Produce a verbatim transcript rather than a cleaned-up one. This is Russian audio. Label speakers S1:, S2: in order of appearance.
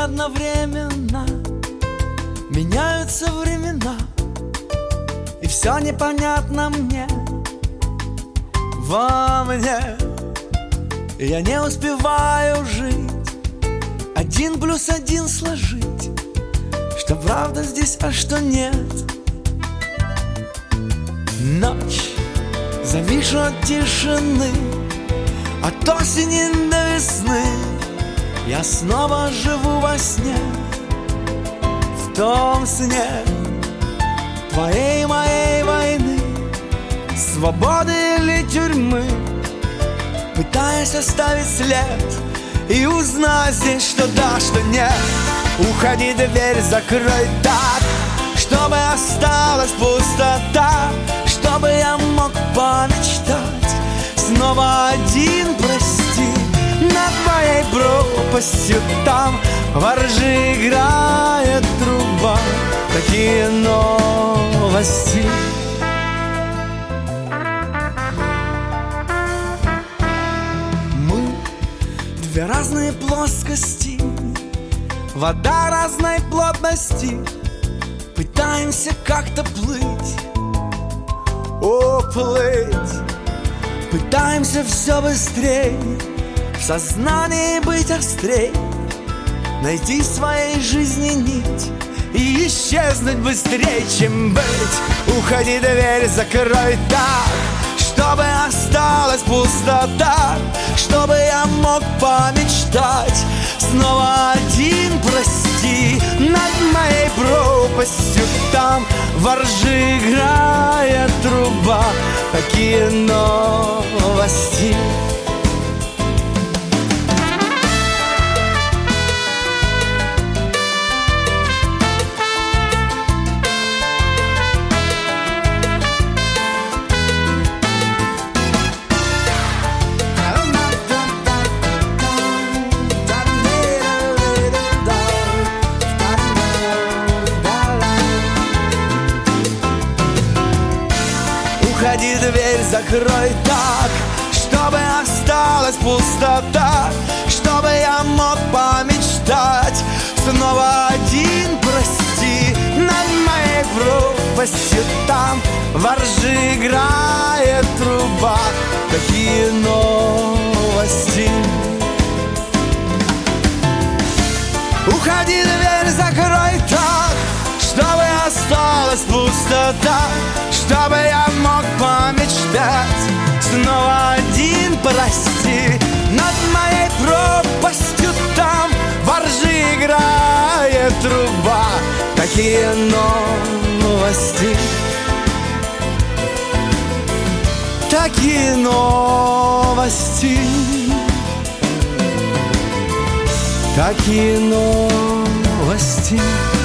S1: одновременно меняются времена, и все непонятно мне, во мне. Я не успеваю жить, один плюс один сложить, что правда здесь, а что нет. Ночь, завишу от тишины, от осени до весны. Я снова живу во сне, в том сне твоей моей войны, свободы или тюрьмы, пытаясь оставить след и узнать здесь, что да, что нет. Уходи, дверь закрой так, чтобы осталась пустота, чтобы я мог помечтать снова один, прости, над моей пропастью. Там во ржи играет труба. Такие новости. Мы две разные плоскости, вода разной плотности, пытаемся как-то плыть, о, плыть. Пытаемся все быстрее, в сознании быть острей, найти в своей жизни нить и исчезнуть быстрее, чем быть. Уходи, дверь закрой так, чтобы осталась пустота, чтобы я мог помечтать снова один, прости, над моей пропастью. Там во ржи играет труба. Какие новости. Уходи, дверь закрой так, чтобы осталась пустота, чтобы я мог помечтать снова один, прости, над моей пропастью. Там во ржи играет труба. Какие новости. Уходи, дверь закрой так, чтобы осталась пустота, чтобы я мог помечтать снова один, прости, над моей пропастью. Там во ржи играет труба. Такие новости. Такие новости. Такие новости.